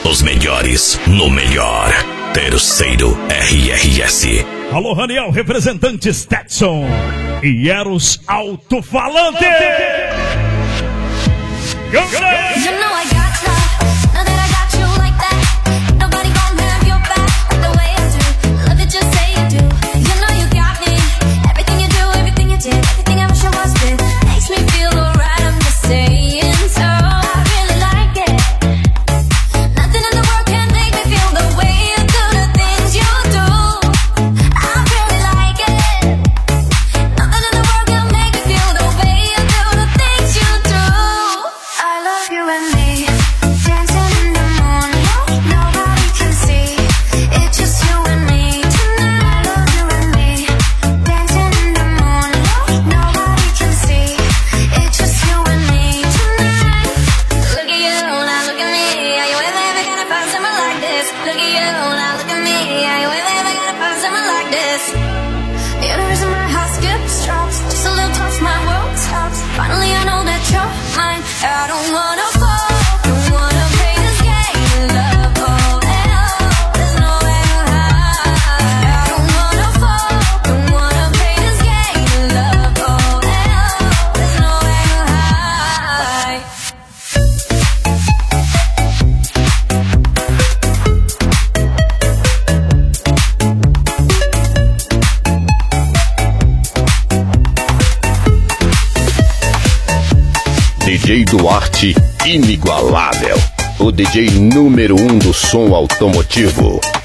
Os melhores no melhor. Terceiro RRS. Alô, Raniel, representante Stetson e Eros Alto-Falante. DJ Duarte, inigualável. O DJ número 1 do som automotivo.